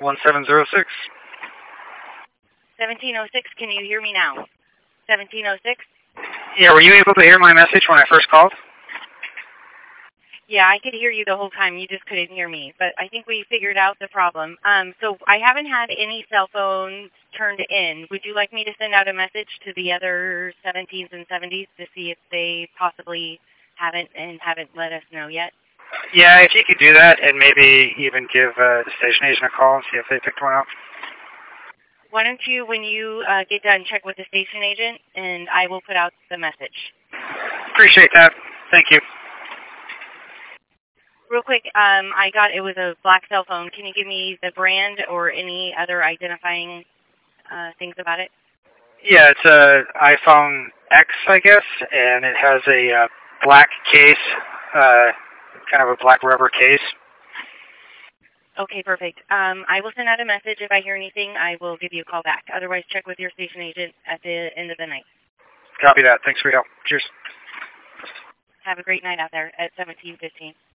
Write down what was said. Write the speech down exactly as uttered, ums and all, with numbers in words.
one seven zero six. seventeen oh six, can you hear me now? seventeen oh six? Yeah, were you able to hear my message when I first called? Yeah, I could hear you the whole time. You just couldn't hear me. But I think we figured out the problem. Um, so I haven't had any cell phones turned in. Would you like me to send out a message to the other seventeens and seventies to see if they possibly haven't and haven't let us know yet? Yeah, if you could do that and maybe even give uh, the station agent a call and see if they picked one up. Why don't you, when you uh, get done, check with the station agent, and I will put out the message. Appreciate that. Thank you. Real quick, um, I got, it was a black cell phone. Can you give me the brand or any other identifying uh, things about it? Yeah, it's a iPhone X, I guess, and it has a uh, black case, uh, kind of a black rubber case. Okay, perfect. Um, I will send out a message. If I hear anything, I will give you a call back. Otherwise, check with your station agent at the end of the night. Copy that. Thanks for your help. Cheers. Have a great night out there at seventeen fifteen.